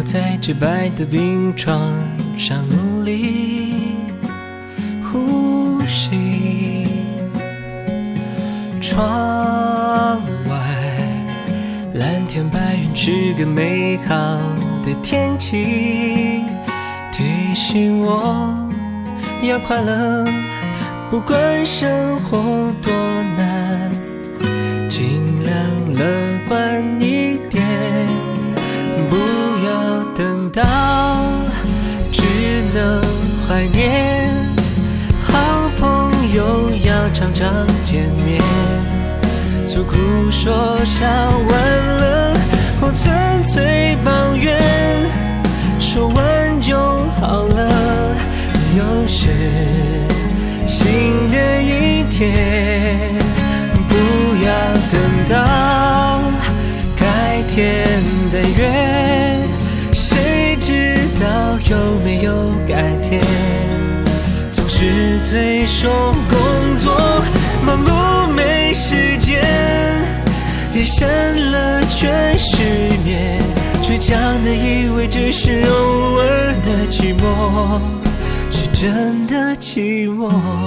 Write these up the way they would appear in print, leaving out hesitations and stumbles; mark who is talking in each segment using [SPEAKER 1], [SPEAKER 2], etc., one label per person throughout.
[SPEAKER 1] 留在洁白的冰床上努力呼吸。窗外蓝天白云是个美好的天气，提醒我要快乐，不管生活多难，尽量乐观一点，不要等到只能怀念。好朋友要常常见面，诉苦说笑完了或纯粹抱怨，说完就好了。又是新的一天，不要等到改天再约，谁知道有没有改天？总是推说工作忙碌没时间，夜深了却失眠，倔强的以为只是偶尔的寂寞，是真的寂寞。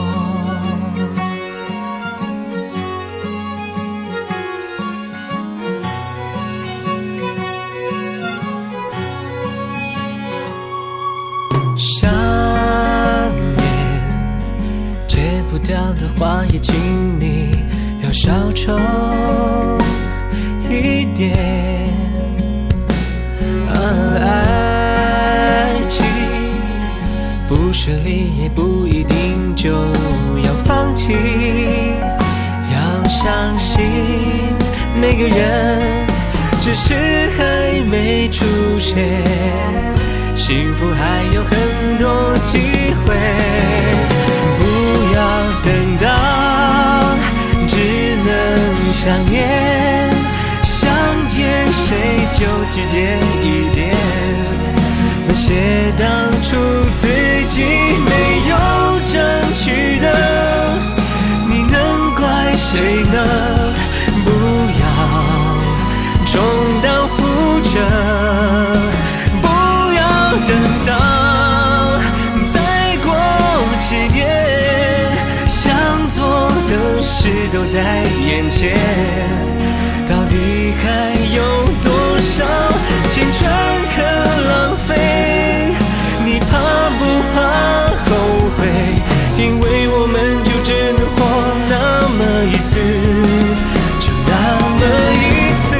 [SPEAKER 1] 想念戒不掉的话也请你要少抽一点。爱情不顺利也不一定就要放弃，要相信每个人只是还没出现，幸福还有很多机会。不要等到只能想念，想见谁就直接一点，那些当初自己没有争取的，你能怪谁呢？不要重蹈覆辙，不要等到再过几年，想做的事都在眼前，到底还有多少青春可浪费？你怕不怕后悔？因为我们就只能活那么一次，就那么一次。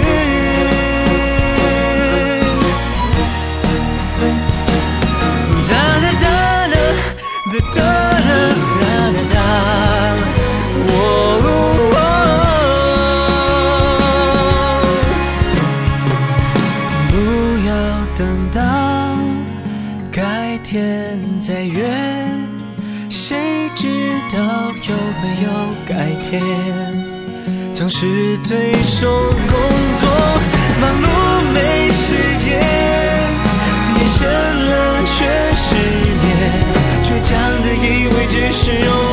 [SPEAKER 1] 哒哒哒哒哒哒哒哒，不要等到改天再约，谁知道有没有改天？总是推说工作忙碌没时间，夜深了却失眠，倔强的以为只是偶